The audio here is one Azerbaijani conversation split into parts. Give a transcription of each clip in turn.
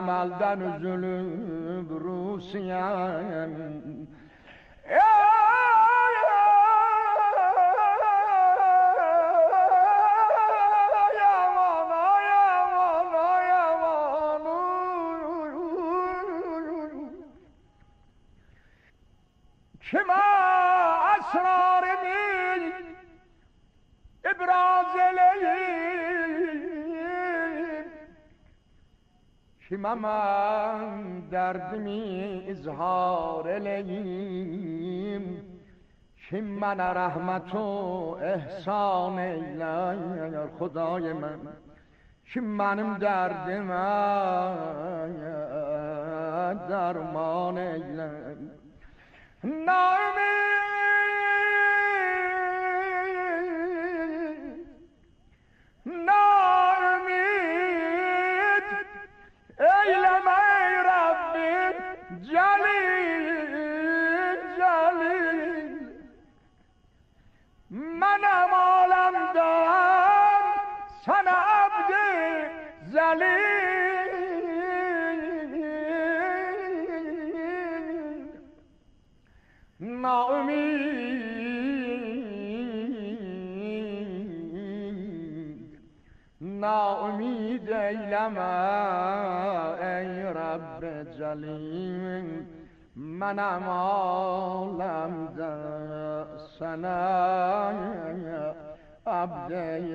Amelden üzülüp Rusiye'm kime esrarını ibraz eleyim, kime ben derdimi izhar eleyim, kim bana rahmet o ihsan eyler Xudای من, kim benim derdime derman eyler. Naümid eyleme ey Rabbim celil celil, menem alemden sana abdi zelil, naümid eyleme ey Rabb celil, menem alemde sana abdi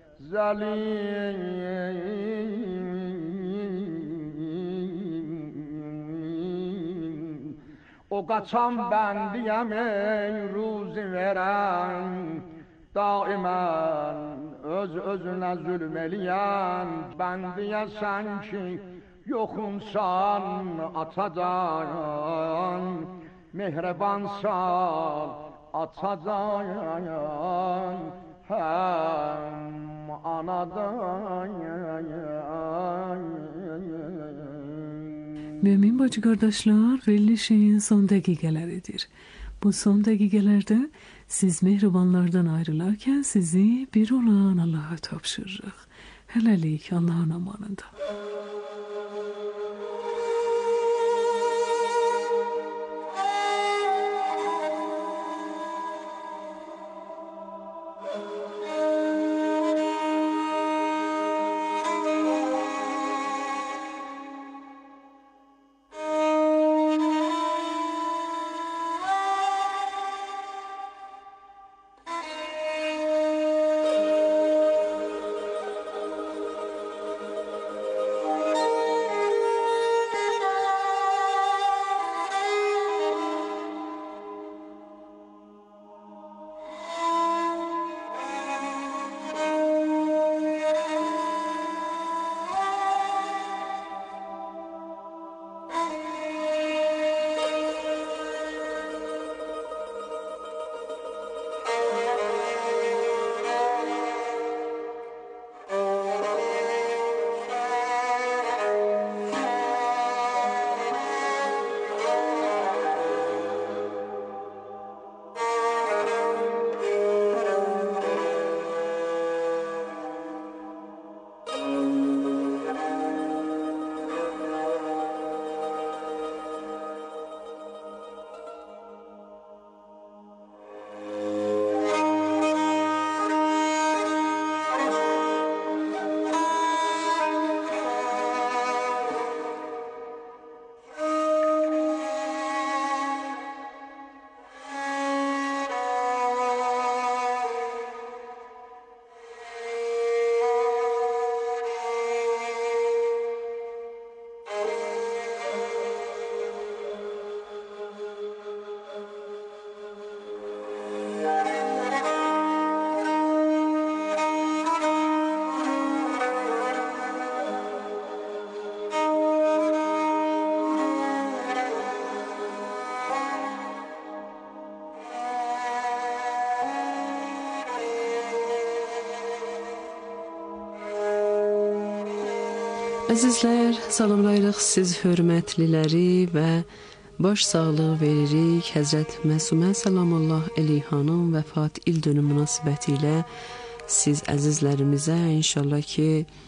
zelil. O kaçan ben diyem ey ruzi veren, daimen öz özüne zulmeleyen, ben diyesen ki yokunsan atadan, mehrebansan atadan, hem anadan. Mümin bacı kardeşler, belli şeyin son dakikalarıdır. Bu son dakikalarda siz mehribanlardan ayrılarken sizi bir olan Allah'a tapşırırıq. Hələlik Allah'ın amanında. Əzizlər, salamlayırıq siz hörmətliləri və baş sağlığı veririk Həzrət Məsumə Salamallah Əleyhanın vəfat il dönümü münasibətilə siz əzizlərimizə inşallah ki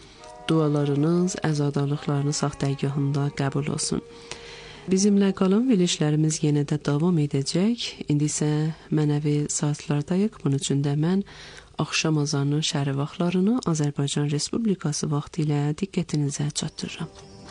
dualarınız, əzadarlıqlarınız sağ dərgahında qəbul olsun. Bizimlə qalan verilişlərimiz yenə də davam edəcək. İndi isə mənəvi saatlardayıq. Bunun üçün də mən axşam azanının şəhəri vaxtlarını Azərbaycan Respublikası vaxtı ilə diqqətinizə çatdırıram.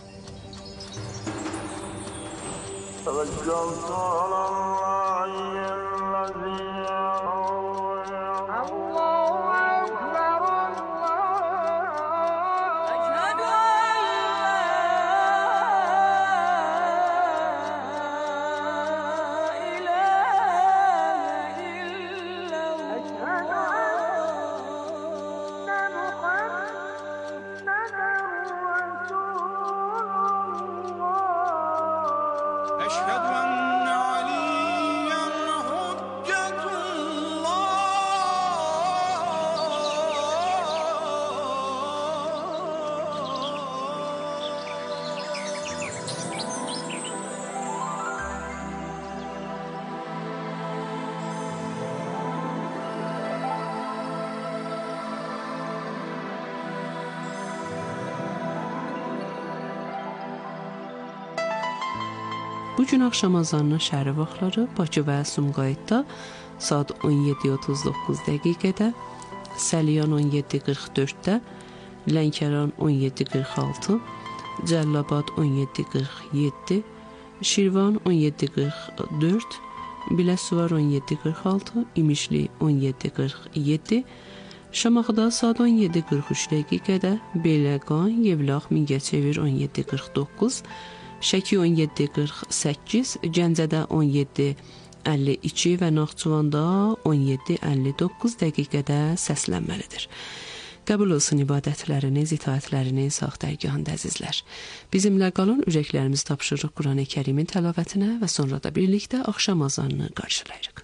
Bugün axşam azanının şəhəri vaxtları Bakı və Sumqayıtda saat 17:39 dəqiqədə, Səliyan 17:44-də, Lənkəran 17:46, Cəllabad 17:47, Şirvan 17:44, Biləsuvar 17:46, İmişli 17:47, Şamaxıda saat 17:43 dəqiqədə, Beyləqan, Yevlax, Mingəçevir 17:49, Şəki 17:48, Gəncədə 17:52 və Naxçıvanda 17:59 dəqiqədə səslənməlidir. Qəbul olsun ibadətləriniz, itaətləriniz sağ dərgahında əzizlər. Bizimlə qalın, ürəklərimizi tapşırırıq Quran-ı Kərimin təlamətinə və sonra da birlikdə axşam azanını qarşılayırıq.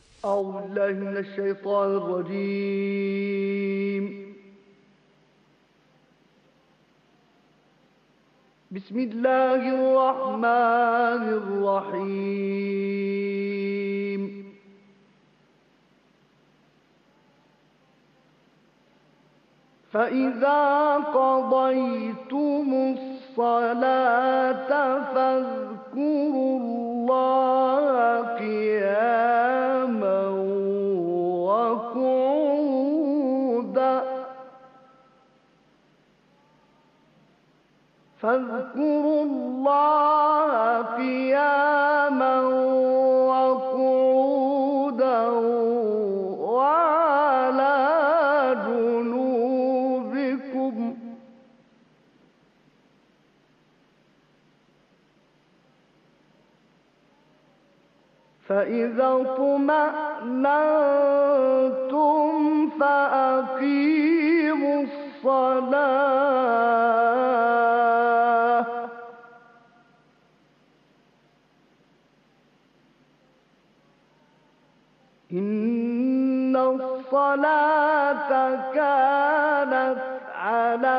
Euzubillahimineşşeytanirracim. Bismillahirrahmanirrahim. فَإِذَا قَضَيْتُمُ الصَّلَاةَ فَاذْكُرُوا اللَّهَ قِيَامًا وَقُعُودًا فاذكروا الله قياما وقعودا وعلى جنوبكم فإذا اطمأننتم فأقيموا الصلاة إن الصلاة كانت على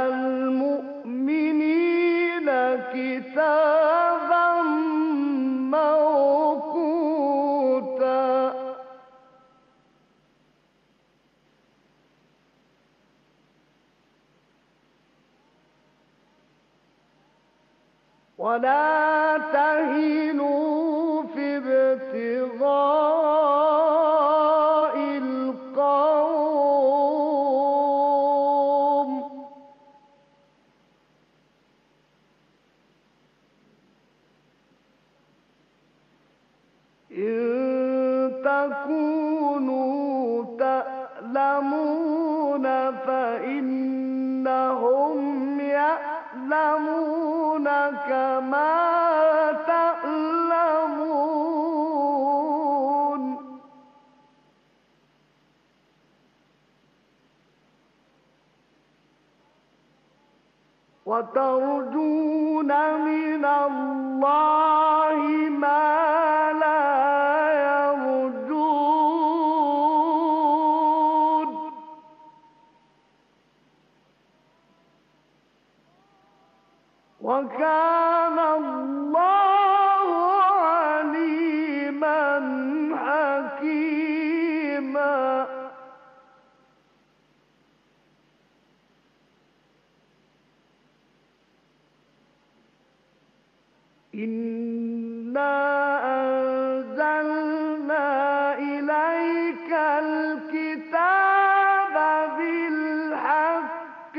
المؤمنين كتابا موقوتا ولا تهنوا في ابتغاء القوم إن تكونوا تألمون فإنهم يألمون كما تألمون وترجون من الله ما لا يرجون وكان الله عليما حكيما إنا أنزلنا إليك الكتاب بالحق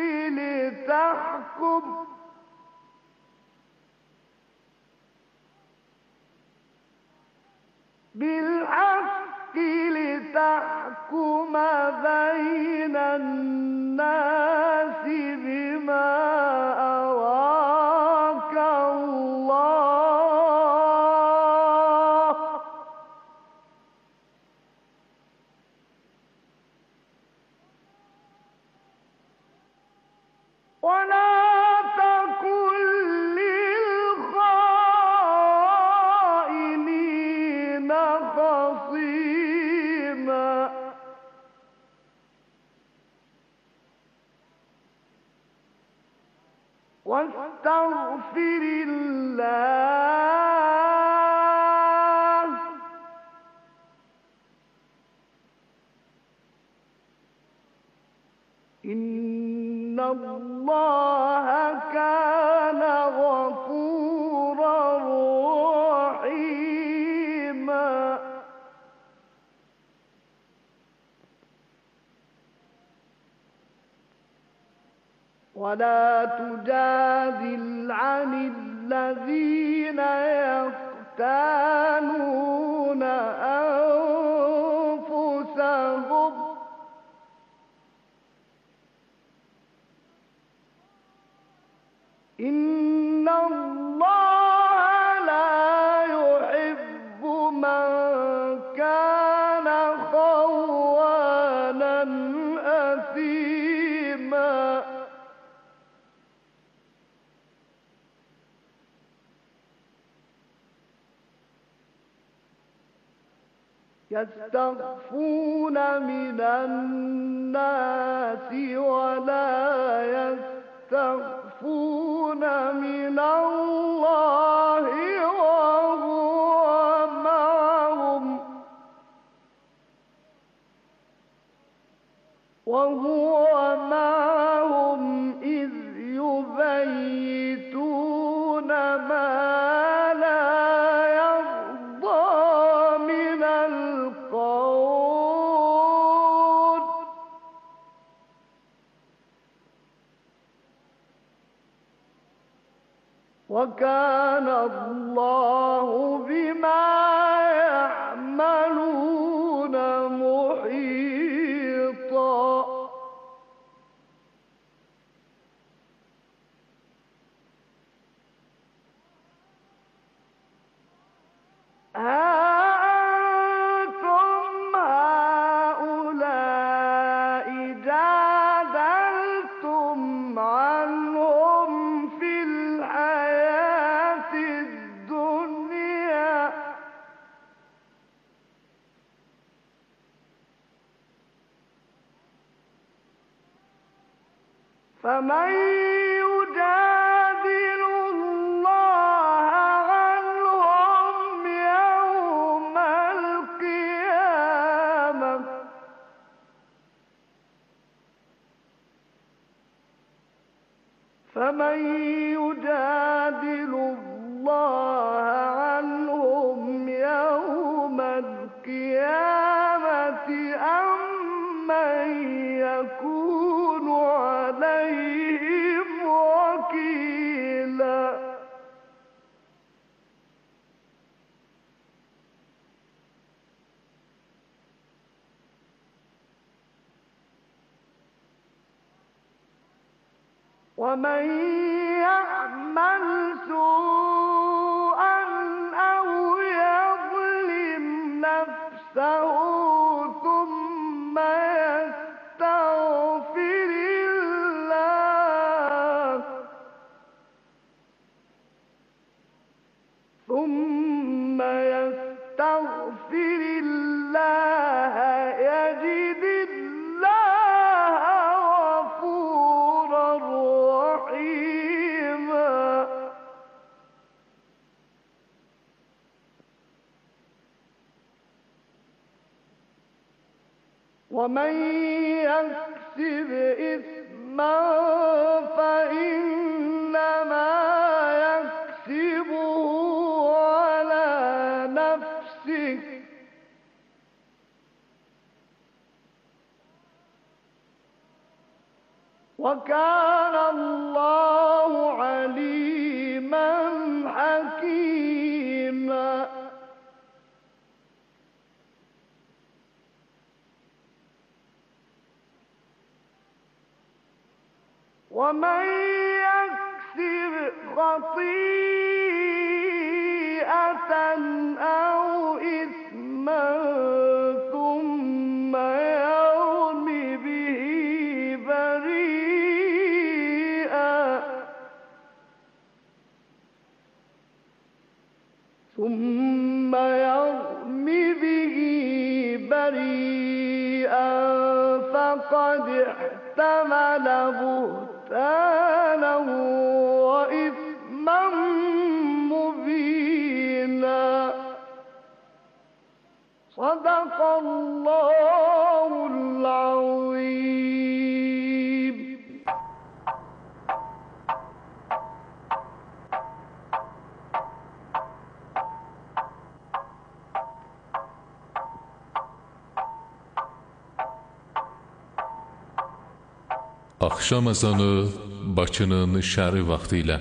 لتحكم بين الناس بما أراك الله ولا تكن للخائنين خصيما واستغفر الله إن الله كان غفورا رحيما ولا تجادل عن الذين يختانون أنفسهم إن الله لا يحب من كان خوانا أثيما يستخفون من الناس ولا يستخفون من الله وهو معهم إذ يبيتون ما لا يرضى من القول وكان الله بما يعملون محيطا أنتم هؤلاء جادلتم عنهم في الحياة الدنيا فمن يجادل الله عنهم يوم القيامة أم من يكون عليهم وكيلا ومن يعمل سوءا أو يظلم نفسه ثم يستغفر الله يجد الله غفورا رحيما ومن يكسب إثما فإنما يكسبه وكان الله عليما حكيما ومن يكسب خطيئة أو إثما ثم يرم به بريئا فقد احتمل بهتانا وإثما مبينا صدق الله العظيم. Axşam azanı Bakının şəhəri vaxtı ilə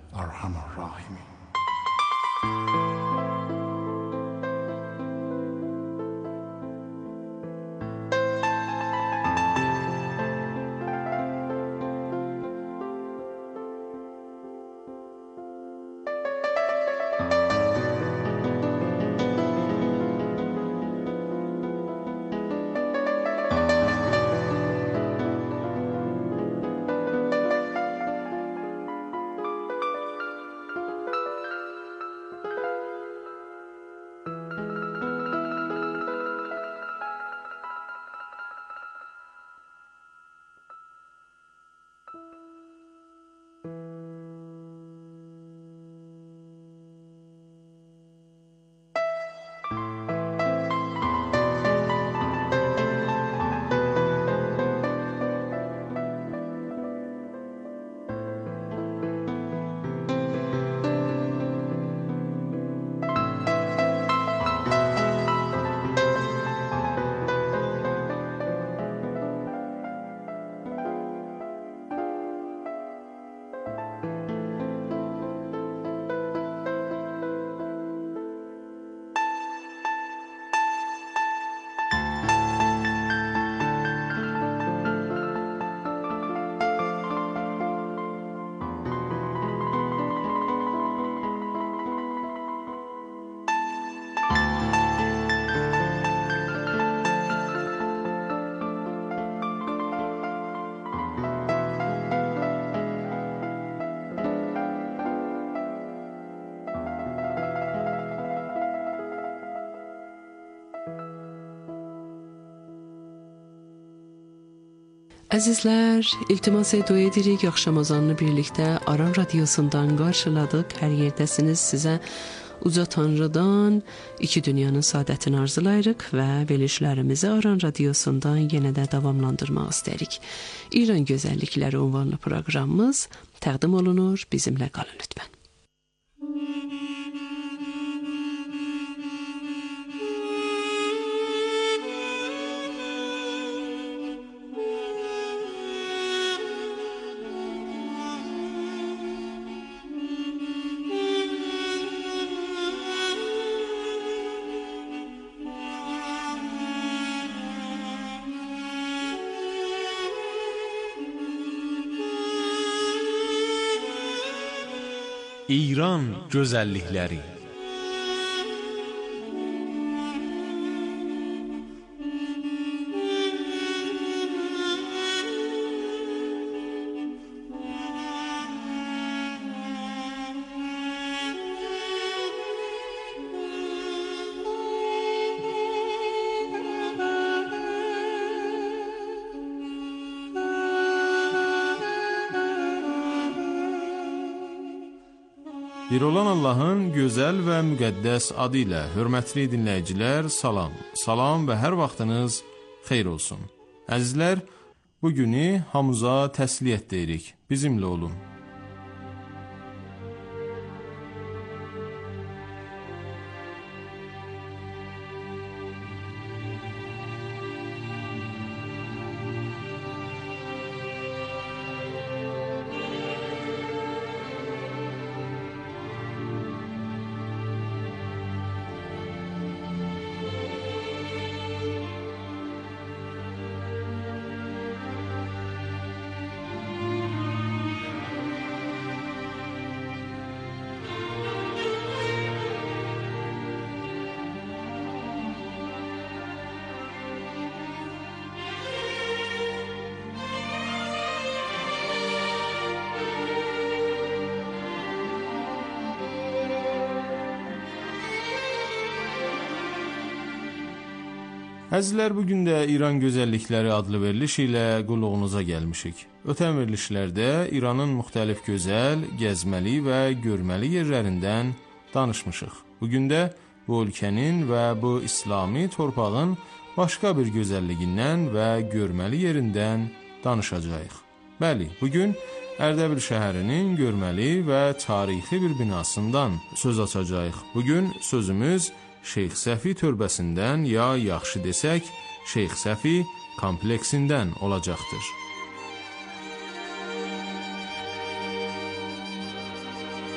ارحم الراحمین. Əzizlər, iltimas edirik, axşamazanını birlikdə Aran Radiosundan qarşıladıq. Hər yerdəsiniz, sizə uca Tanrıdan iki dünyanın saadətini arzulayırıq və verilişlərimizi Aran Radiosundan yenə də davamlandırmaq istəyirik. İran gözəllikləri ünvanlı proqramımız təqdim olunur, bizimlə qalın lütfən. İran gözəllikləri. Bir olan Allahın gözəl və müqəddəs adı ilə hörmətli dinləyicilər, salam. Salam və hər vaxtınız xeyir olsun. Əzizlər, bu günü hamıza təsliyyət deyirik. Bizimlə olun. Əzizlər, bugün də İran gözəllikləri adlı veriliş ilə qulluğunuza gəlmişik. Ötən verilişlərdə İranın müxtəlif gözəl, gəzməli və görməli yerlərindən danışmışıq. Bugün də bu ölkənin və bu İslami torpağın başqa bir gözəlliyindən və görməli yerindən danışacağıq. Bəli, bugün Ərdəbil şəhərinin görməli və tarixi bir binasından söz açacağıq. Bugün sözümüz Şeyx Səfi türbəsindən, ya yaxşı desək, Şeyx Səfi kompleksindən olacaqdır.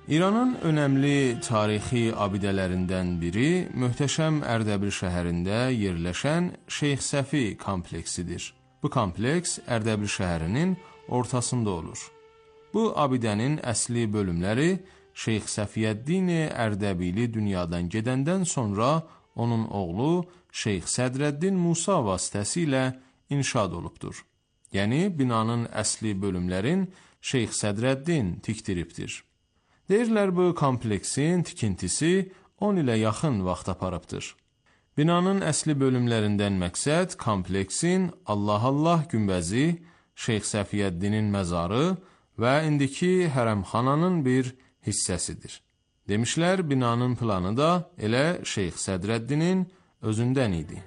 İranın önəmli tarixi abidələrindən biri möhtəşəm Ərdəbil şəhərində yerləşən Şeyx Səfi kompleksidir. Bu kompleks Ərdəbil şəhərinin ortasında olur. Bu abidənin əsli bölümləri Şeyx Səfiyyəddin Ərdəbili dünyadan gedəndən sonra onun oğlu Şeyx Sədrəddin Musa vasitəsilə inşad olubdur. Yəni binanın əsli bölümlərin Şeyx Sədrəddin tikdiribdir. Deyirlər bu kompleksin tikintisi 10 ilə yaxın vaxt aparıbdır. Binanın əsli bölümlərindən məqsəd kompleksin Allah günbəzi, Şeyx Səfiyyəddinin məzarı və indiki hərəmxananın bir hissəsidir. Demişlər, binanın planı da elə Şeyx Sədrəddinin özündən idi.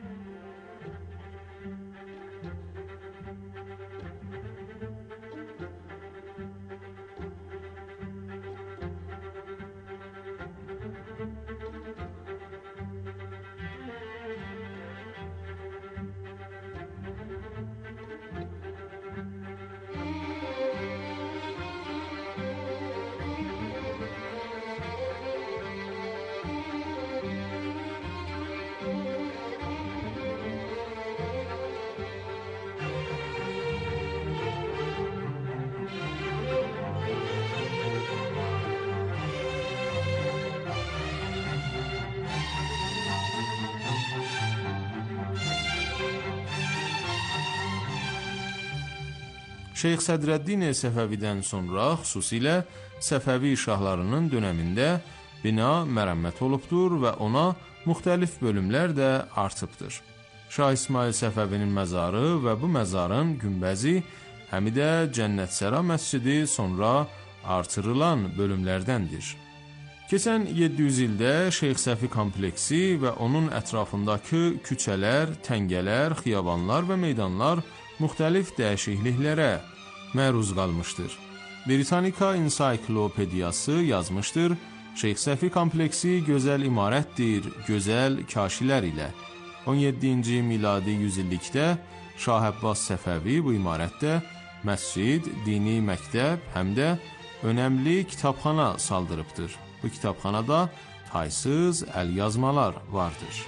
Şeyx Sədrəddin Səfəvidən sonra xüsusilə Səfəvi şahlarının dönəmində bina mərəmmət olubdur və ona müxtəlif bölümlər də artıbdır. Şah İsmail Səfəvinin məzarı və bu məzarın günbəzi həm də Cənnətsəra məscidi sonra artırılan bölümlərdəndir. Keçən 700 ildə Şeyx Səfi kompleksi və onun ətrafındakı küçələr, təngələr, xiyabanlar və meydanlar müxtəlif dəyişikliklərə məruz qalmışdır. Britannica Ensiklopediyası yazmışdır, Şeyx Səfi kompleksi gözəl imarətdir, gözəl kaşilər ilə. 17-ci miladi yüzillikdə Şah Əbbas Səfəvi bu imarətdə məscid, dini məktəb, həm də önəmli kitabxana saldırıbdır. Bu kitabxanada taysız əlyazmalar vardır.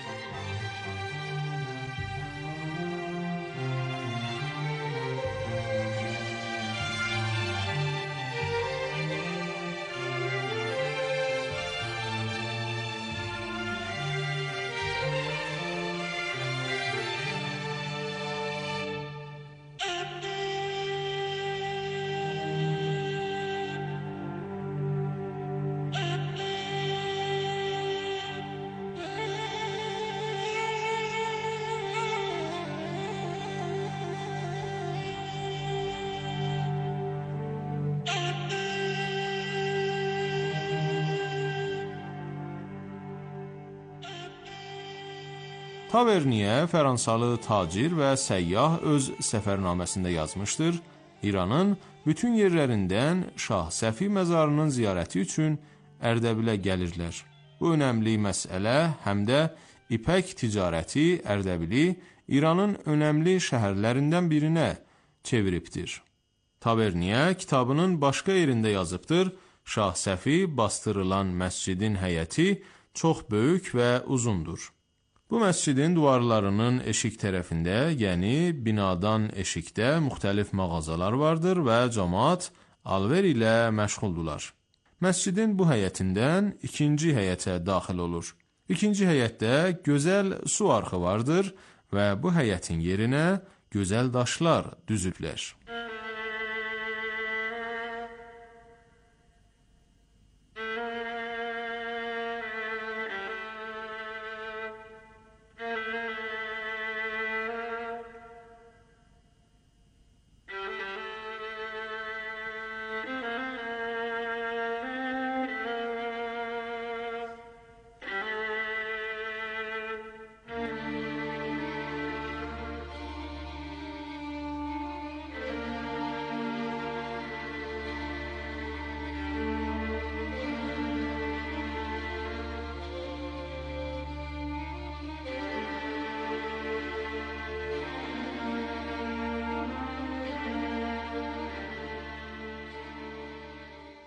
Taverniyə Fransalı tacir və səyyah öz səfərnaməsində yazmışdır, İranın bütün yerlərindən Şah Səfi məzarının ziyarəti üçün Ərdəbilə gəlirlər. Bu önəmli məsələ həm də ipək ticarəti Ərdəbili İranın önəmli şəhərlərindən birinə çeviribdir. Taverniyə kitabının başqa yerində yazıbdır, Şah Səfi bastırılan məscidin həyəti çox böyük və uzundur. Bu məscidin divarlarının eşik tərəfində, yəni binadan eşikdə müxtəlif mağazalar vardır və cəmaət alver ilə məşğuldurlar. Məscidin bu həyətindən ikinci həyətə daxil olur. İkinci həyətdə gözəl su arxı vardır və bu həyətin yerinə gözəl daşlar düzüblər.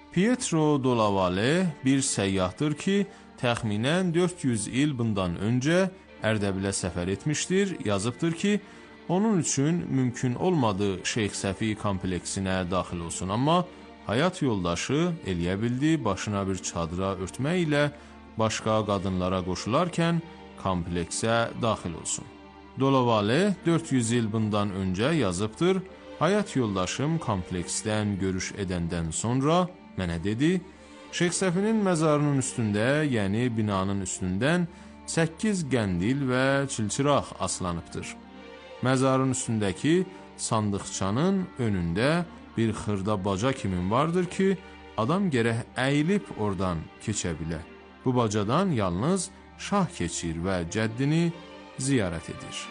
Pietro Dolavale bir səyyahdır ki, təxminən 400 il bundan öncə Ərdəbilə səfər etmişdir. Yazıbdır ki, onun üçün mümkün olmadı Şeyx Səfi kompleksinə daxil olsun, amma həyat yoldaşı eləyə bildi, başına bir çadıra örtmək ilə başqa qadınlara qoşularkən kompleksə daxil olsun. Dolavale 400 il bundan öncə yazıbdır, həyat yoldaşım kompleksdən görüş edəndən sonra mənə dedi, Şeyx Səfinin məzarının üstündə, yəni binanın üstündən 8 qəndil və çilçıraq aslanıbdır. Məzarın üstündəki sandıqçanın önündə bir xırda baca kimi vardır ki, adam gərək əyilib oradan keçə bilə. Bu bacadan yalnız şah keçir və cəddini ziyarət edir.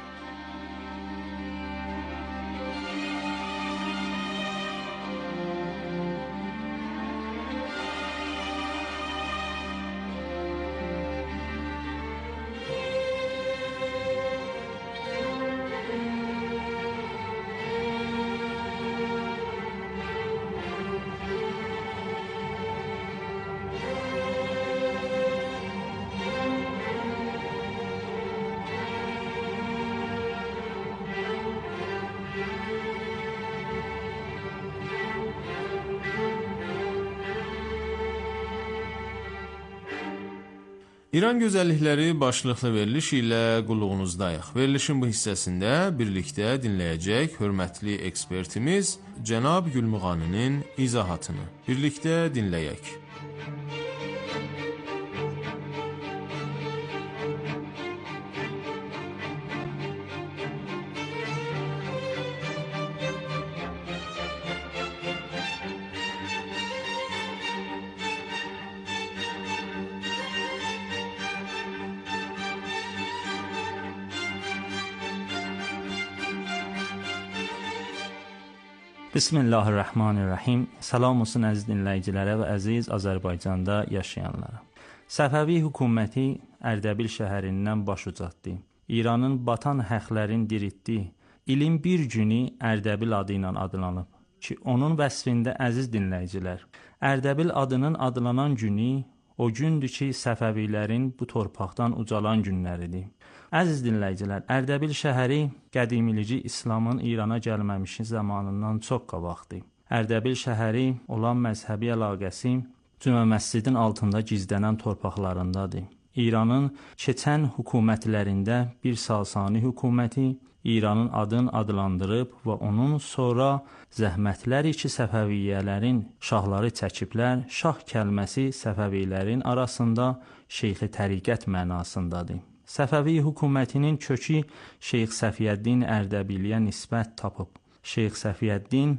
İran gözəllikləri başlıqlı veriliş ilə qulluğunuzdayıq. Verilişin bu hissəsində birlikdə dinləyəcək hörmətli ekspertimiz Cənab Gülmuğaninin izahatını. Birlikdə dinləyək. Bismillahirrahmanirrahim. Salam olsun əziz dinləyicilərə və əziz Azərbaycanda yaşayanlara. Səfəvi hökuməti Ərdəbil şəhərindən baş ucatdı. İranın batan həqlərin diritdi. İlin bir günü Ərdəbil adı ilə adlanıb ki, onun vəsfində əziz dinləyicilər, Ərdəbil adının adlanan günü o gündür ki, Səfəvilərin bu torpaqdan ucalan günləridir. Əziz dinləyicilər, Ərdəbil şəhəri qədimilici İslamın İrana gəlməmişi zamanından çox qabaqdır. Ərdəbil şəhəri olan məzhəbi əlaqəsi Cümə məscidin altında gizlənən torpaqlarındadır. İranın keçən hökumətlərində bir Sasani hökuməti İranın adını adlandırıb və onun sonra zəhmətləri ki, Səfəviyyələrin şahları çəkiblər, şah kəlməsi Səfəvilərin arasında şeyxi təriqət mənasındadır. Səfəvi hökumətinin kökü Şeyx Səfiyyəddin Ərdəbiliyə nisbət tapıb. Şeyx Səfiyyəddin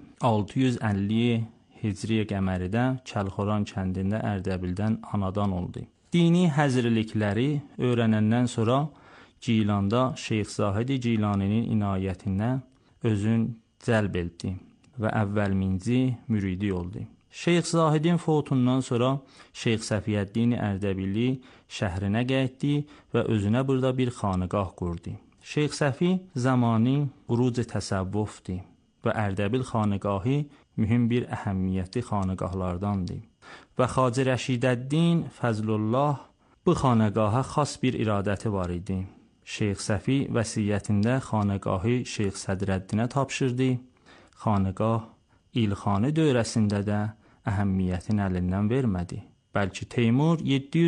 650 Hicri qəməridə Kəlxoran kəndində Ərdəbildən anadan oldu. Dini həzirlikləri öyrənəndən sonra Gilanda Şeyx Zahid-i Gilaninin inayətinə özün cəlb etdi və əvvəlminci müridi oldu. Şeyx Zahidin foutundan sonra Şeyx Səfiyyəddin Ərdəbili şəhrinə qayıtdı və özünə burada bir xanıqah qurdu. Şeyx Səfi zamanı uruc təsəvvüfdir və Ərdəbil xanıqahı mühüm bir əhəmiyyətli xanıqahlardandır. Və Xacə Rəşidəddin Fəzlullah bu xanıqaha xas bir iradəti var idi. Şeyx Səfi vəsiyyətində xanıqahı Şeyx Sədrəddinə tapşırdı. Xanıqah İlxani dövrəsində də əhəmiyyətin əlindən vermədi. Bəlkə Teymur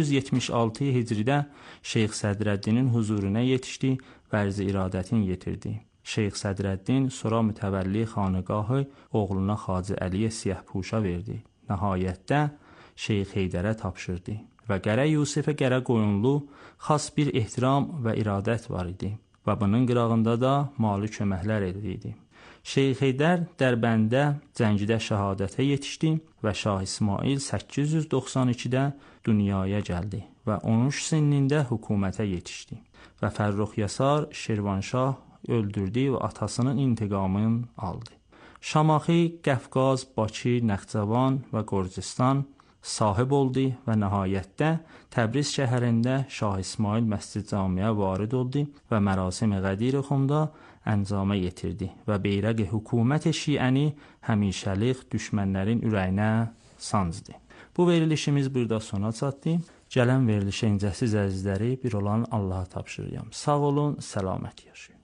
776 Hicridə Şeyx Sədrəddinin huzuruna yetişdi və ərz-i iradətini yetirdi. Şeyx Sədrəddin sonra mütəvəlli xanıqahı oğluna Xacə Əliyə Siyahpuşa verdi. Nəhayətdə Şeyx Heydərə tapşırdı və Qərə Yusifə Qərə qoyunlu xas bir ehtiram və iradət var idi və bunun qırağında da mali köməklər edirdi. Şeyx Heydər Dərbəndə cəngidə şəhadətə yetişdi və Şah İsmail 892-də dünyaya gəldi və 13 sinində hökumətə yetişdi və Fərrux Yasar Şirvanşah öldürdü və atasının intiqamını aldı. Şamaxı, Qəfqaz, Bakı, Nəxçəvan və Gürcüstan sahib oldu və nəhayətdə Təbriz şəhərində Şah İsmail məscid-camiyə varid oldu və mərasim-i Qədir-Xumda əncama yetirdi və beyrəq hökumət şiəni həmişəlik düşmənlərin ürəyinə sancdı. Bu verilişimiz burada sona çatdı. Gələn verilişə incəsiz əzizləri bir olan Allaha tapşırıram. Sağ olun, səlamət yaşayın.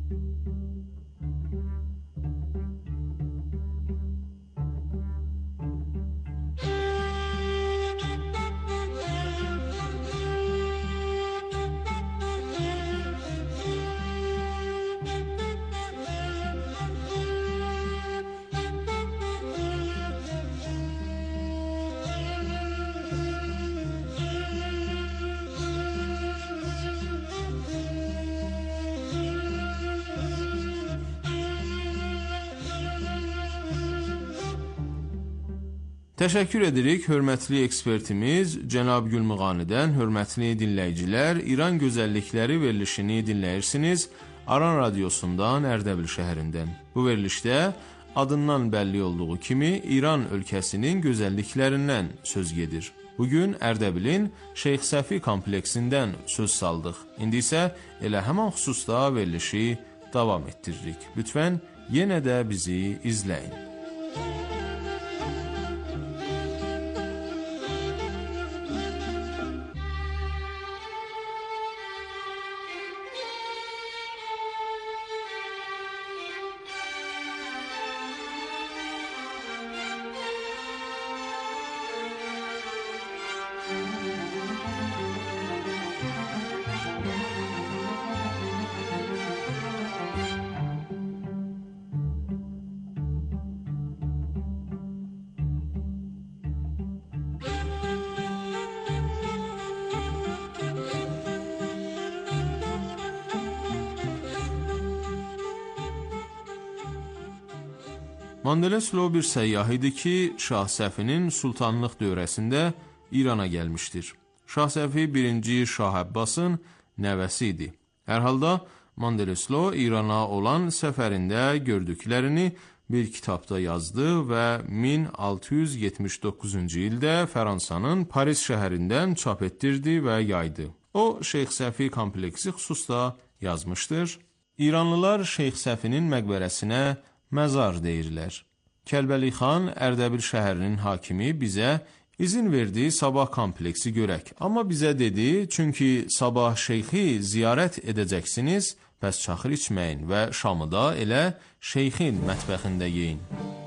Təşəkkür edirik hörmətli ekspertimiz Cənab Gülmüğanidən. Hörmətli dinləyicilər, İran gözəllikləri verilişini dinləyirsiniz Aran radiosundan Ərdəbil şəhərindən. Bu verilişdə adından bəlli olduğu kimi İran ölkəsinin gözəlliklərindən söz gedir. Bugün Ərdəbilin Şeyx Səfi kompleksindən söz saldıq. İndi isə elə həman xüsusda verilişi davam etdiririk. Lütfən yenə də bizi izləyin. Mandeleslo bir səyyah idi ki, Şah Səfinin sultanlıq dövrəsində İrana gəlmişdir. Şah Səfi 1-ci Şah Əbbasın nəvəsi idi. Hər halda Mandeleslo İrana olan səfərində gördüklərini bir kitabda yazdı və 1679-cu ildə Fransanın Paris şəhərindən çap etdirdi və yaydı. O, Şeyx Səfi kompleksi xüsusda yazmışdır. İranlılar Şeyx Səfinin məqbərəsinə məzar deyirlər. Kəlbəli xan Ərdəbil şəhərinin hakimi bizə izin verdi sabah kompleksi görək. Amma bizə dedi, çünki sabah şeyxi ziyarət edəcəksiniz, bəs çaxır içməyin və şamı da elə şeyxin mətbəxində yeyin.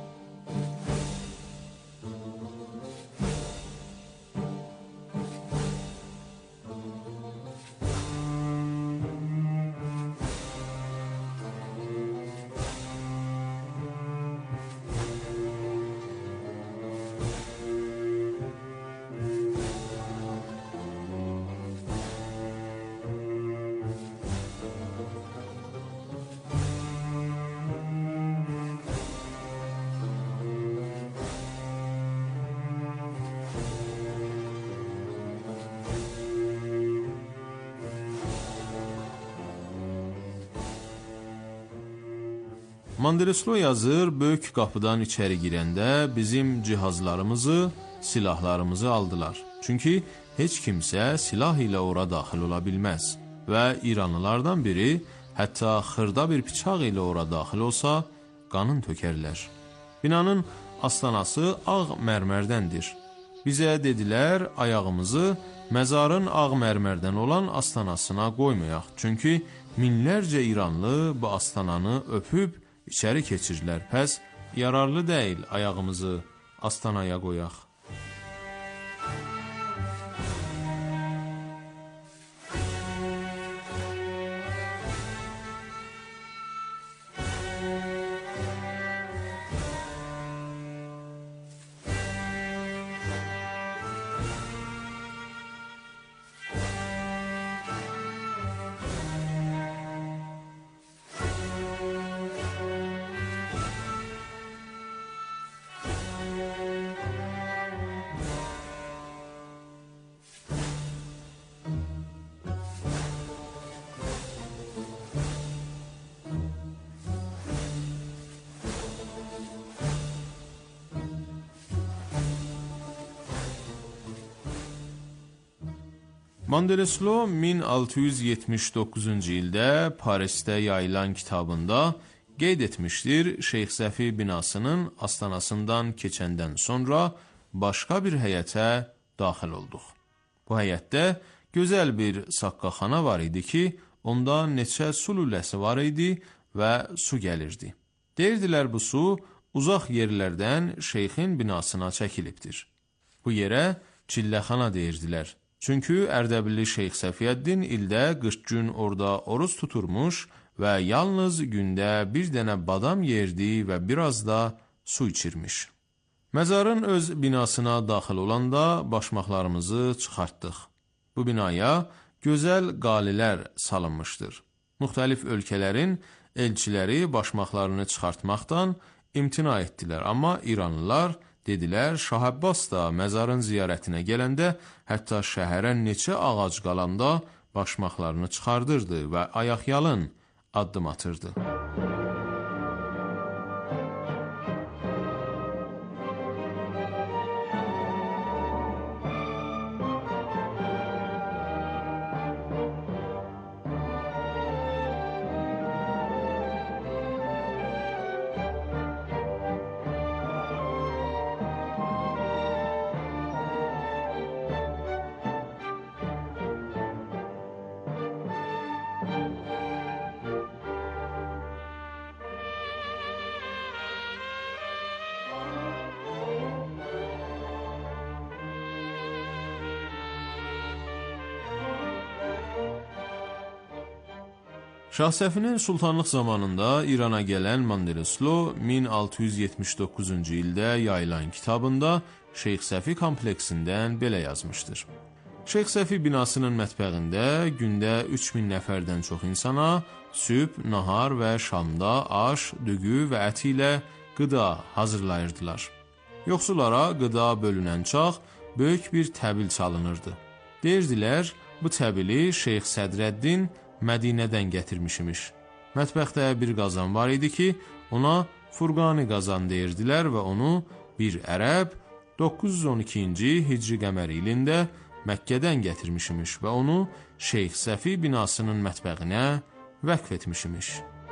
Mandeleslo yazır, böyük qapıdan içəri girəndə bizim cihazlarımızı, silahlarımızı aldılar. Çünki heç kimsə silah ilə ora daxil ola bilməz və İranlılardan biri hətta xırda bir bıçaq ilə ora daxil olsa, qanın tökərlər. Binanın astanası ağ mərmərdəndir. Bizə dedilər, ayağımızı məzarın ağ mərmərdən olan astanasına qoymayaq. Çünki minlərcə İranlı bu astananı öpüb İçəri keçirlər, pəs yararlı deyil ayağımızı astanaya qoyaq. Mandeleslo 1679-cu ildə Parisdə yayılan kitabında qeyd etmişdir, Şeyx Səfi binasının astanasından keçəndən sonra başqa bir həyətə daxil olduq. Bu həyətdə gözəl bir saqqaxana var idi ki, onda neçə su lüləsi var idi və su gəlirdi. Deyirdilər bu su uzaq yerlərdən şeyxin binasına çəkilibdir. Bu yerə çilləxana deyirdilər. Çünki Ərdəbilli Şeyx Səfiyyəddin ildə 40 gün orada oruç tuturmuş və yalnız gündə bir dənə badam yerdi və biraz da su içirmiş. Məzarın öz binasına daxil olanda başmaqlarımızı çıxartdıq. Bu binaya gözəl qalilər salınmışdır. Müxtəlif ölkələrin elçiləri başmaqlarını çıxartmaqdan imtina etdilər, amma İranlılar dedilər, Şah Abbas da məzarın ziyarətinə gələndə hətta şəhərə neçə ağac qalanda başmaqlarını çıxardırdı və ayaqyalın addım atırdı. Şah Səfinin sultanlıq zamanında İrana gələn Mandeloslo 1679-cu ildə yayılan kitabında Şeyx Səfi kompleksindən belə yazmışdır. Şeyx Səfi binasının mətbəğində gündə 3000 nəfərdən çox insana sübh, nahar və şamda aş, düyü və əti ilə qıda hazırlayırdılar. Yoxsullara qıda bölünən çağ böyük bir təbil çalınırdı. Deyirdilər, bu təbili Şeyx Sədrəddin Mədinədən gətirmişmiş. Mətbəxdə bir qazan var idi ki, ona Furqani qazan deyirdilər və onu bir ərəb 912-ci Hicri qəməri ilində Məkkədən gətirmişmiş və onu Şeyx Səfi binasının mətbəğinə vəqf etmişmiş.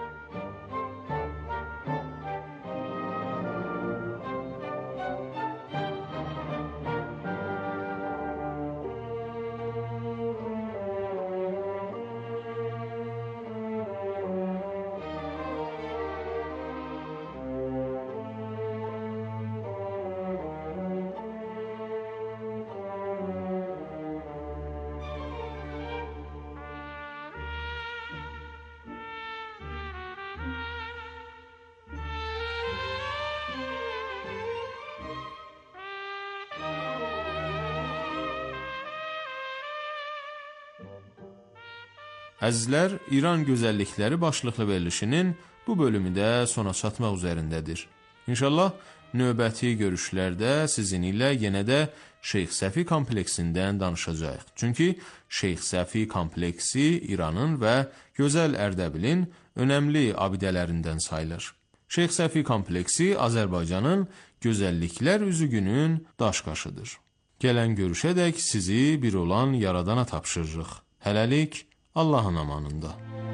Əzizlər, İran gözəllikləri başlıqlı verilişinin bu bölümü də sona çatmaq üzərindədir. İnşallah növbəti görüşlərdə sizin ilə yenə də Şeyx Səfi kompleksindən danışacağıq. Çünki Şeyx Səfi kompleksi İranın və gözəl Ərdəbilin önəmli abidələrindən sayılır. Şeyx Səfi kompleksi Azərbaycanın gözəlliklər üzügünün daşqaşıdır. Gələn görüşədək sizi bir olan Yaradana tapşırırıq. Hələlik Allahın amanında.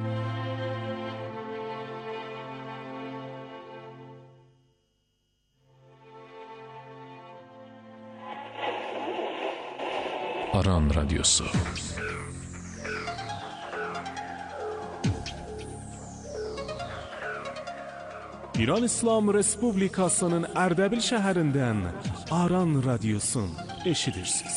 Aran Radyosu. İran İslam Respublikasının Ərdəbil şəhərindən Aran Radyosun eşidirsiniz.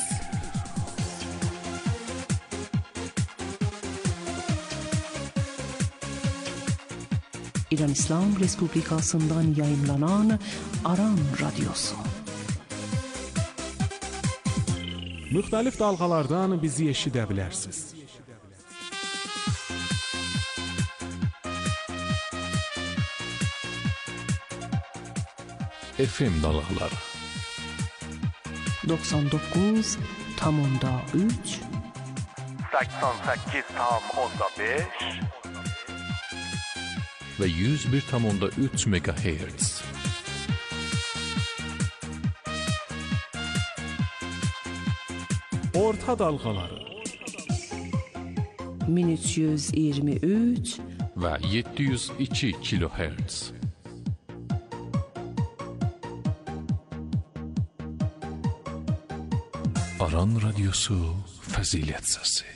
İran İslam Respublikasından yayımlanan Aran Radyosu. Müxtəlif dalğalardan bizi eşidə bilərsiniz. FM dalğaları 99.3 88.5 ve 101.3 MHz. Orta dalğaları 1323 ve 702 kHz. Aran Radyosu Fəzilət Səsi.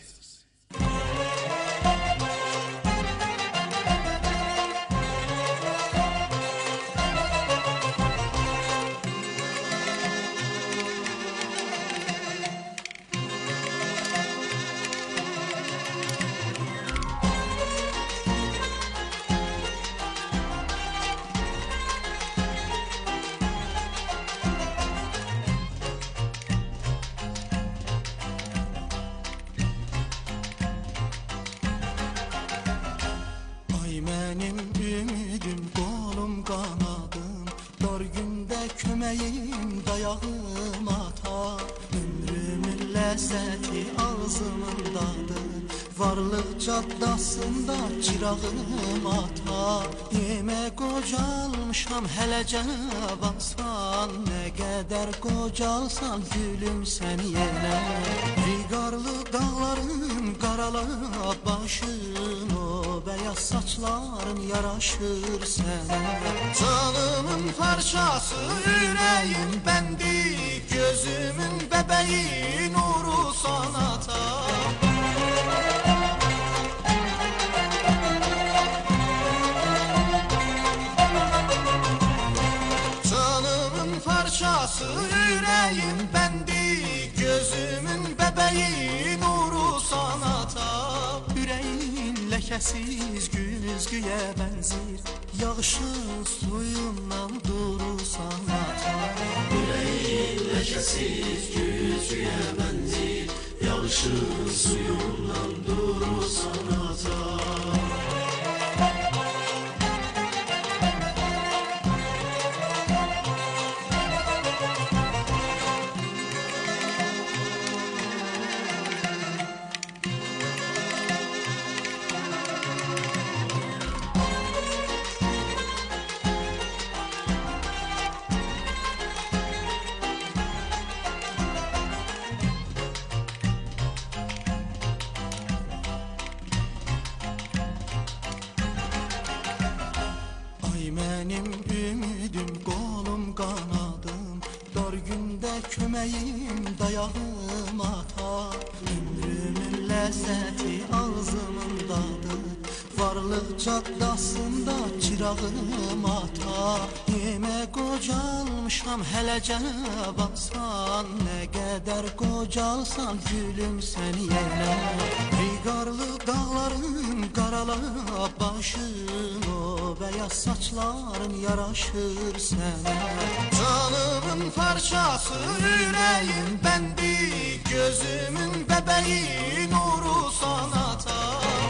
Benim ümidim, kolum kanadım, dar günde kömeğim, dayağım ata. Ömrümün lezzeti ağzımındadır, varlık caddasında çırağım ata. Yeme kocalmışam helece baksan, ne kadar kocalsan gülüm sen yene. Vigarlı dağların karala başın, o beyaz saçların yaraşır sana. Canımın parçası yüreğim bendi, gözümün bebeği nuru sanata. Canımın parçası yüreğim bendi, gözümün bebeği nuru sanata. Yüreğin lekesiz güzgüye benzir, yağışın suyundan duru sanata. Yüreğin lekesiz güzgüye benzir, yağışın suyundan duru sanata. Benim ümidim, kolum kanadım, dar günde kömeğim, dayağım ata. Ömrümün lezzeti ağzımındadır, varlık caddasında çırağım ata. Yeme kocalmışam helece baksan, ne kadar kocalsan gülüm sen yene. Vigarlı dağların karala başın, o beyaz saçların yaraşır sana. Canımın parçası yüreğim bendi, gözümün bebeği nuru sanata.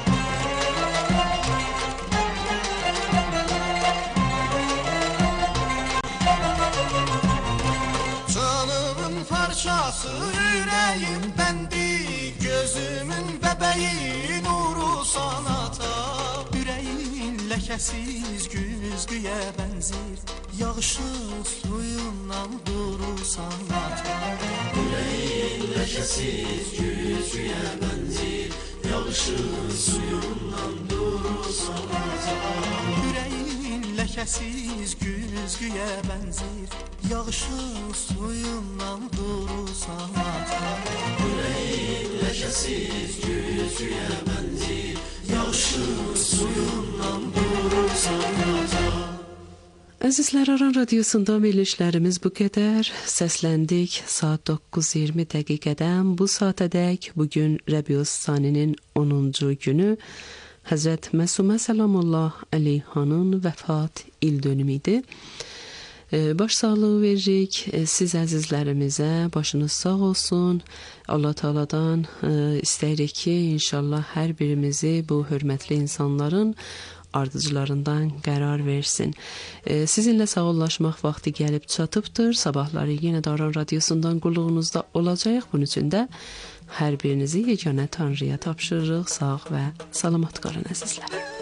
Canımın parçası yüreğim bendi, gözümün bebeği nuru sanata. Yüreğin lekesiz güzgüye benzir, yağışın suyundan duru sanata. Yüreğin lekesiz güzgüye benzir, yağışın suyundan duru sanata. Yüreğin lekesiz güzgüye benzir, yağışın suyundan duru sanata. Yüreğin lekesiz güzgüye benzir, yağışın suyundan duru sanata. Əzizlər, Aran Radiosunda verilişlərimiz bu qədər. Səsləndik saat 9:20 dəqiqədən bu saatədək. Bugün Rəbiül Saninin 10-cu günü Həzrət Məsumə Səlamullah əleyhanın vəfat il dönümüydü. Başsağlığı veririk siz əzizlərimizə, başınız sağ olsun. Allah Teala'dan istəyirik ki, inşallah hər birimizi bu hörmətli insanların ardıcılarından qərar versin. Sizinlə sağollaşmaq vaxtı gəlib çatıbdır. Sabahları yenə də Aran Radiosundan qulluğunuzda olacaq. Bunun üçün də hər birinizi yeganə Tanrıya tapşırırıq. Sağ və salamat qalın əzizlər.